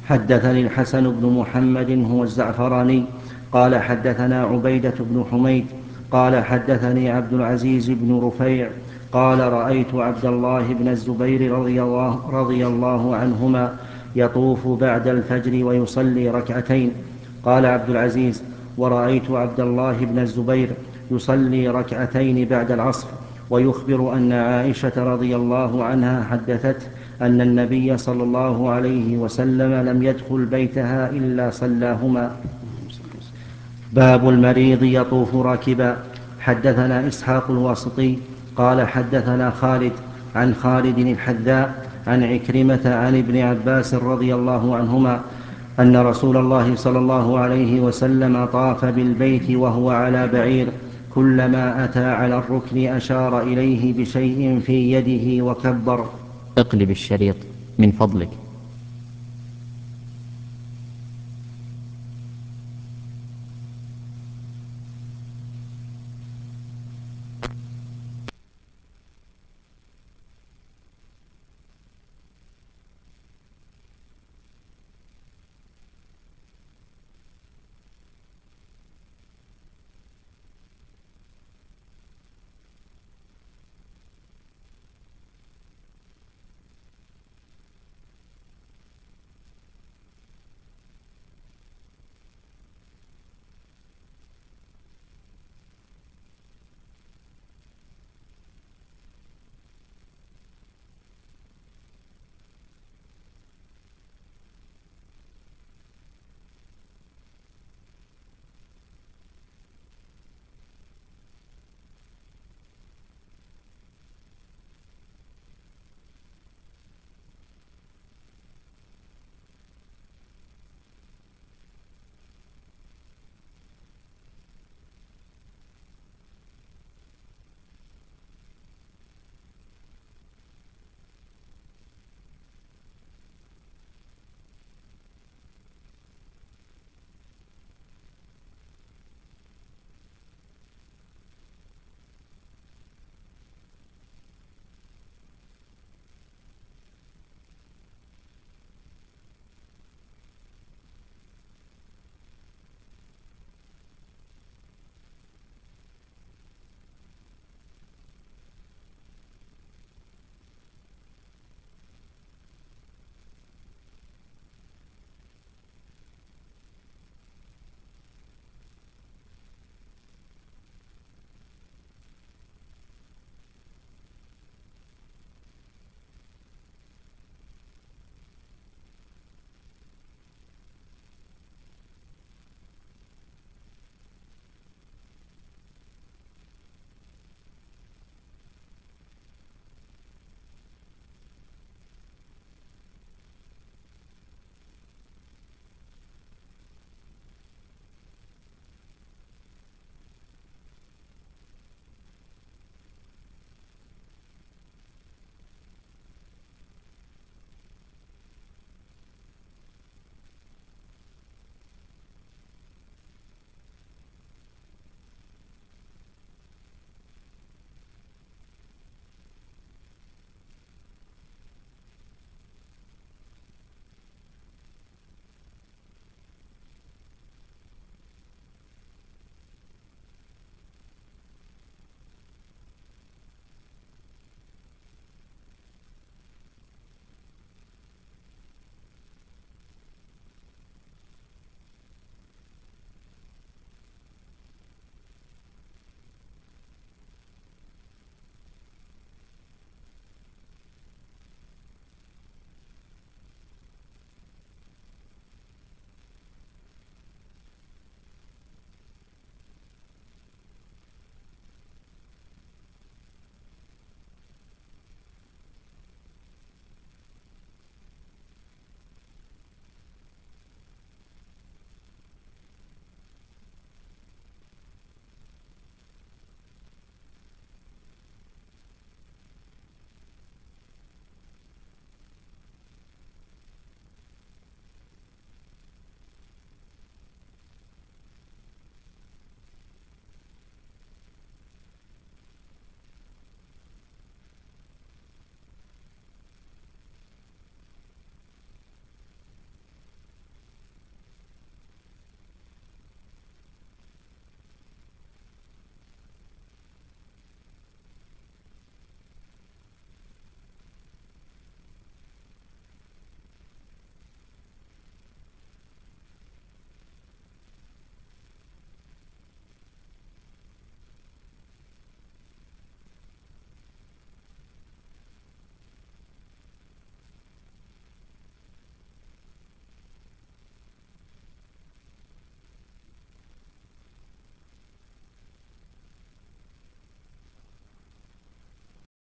حدثني الحسن بن محمد هو الزعفراني قال حدثنا عبيدة بن حميد قال حدثني عبد العزيز بن رفيع قال رأيت عبد الله بن الزبير رضي الله عنهما يطوف بعد الفجر ويصلي ركعتين. قال عبد العزيز: ورأيت عبد الله بن الزبير يصلي ركعتين بعد العصر، ويخبر أن عائشة رضي الله عنها حدثته أن النبي صلى الله عليه وسلم لم يدخل بيتها إلا صلاهما. باب المريض يطوف راكبا. حدثنا إسحاق الواسطي قال حدثنا خالد عن خالد الحذاء عن عكرمة عن ابن عباس رضي الله عنهما أن رسول الله صلى الله عليه وسلم طاف بالبيت وهو على بعير، كلما أتى على الركن أشار إليه بشيء في يده وكبر. اقلب الشريط من فضلك.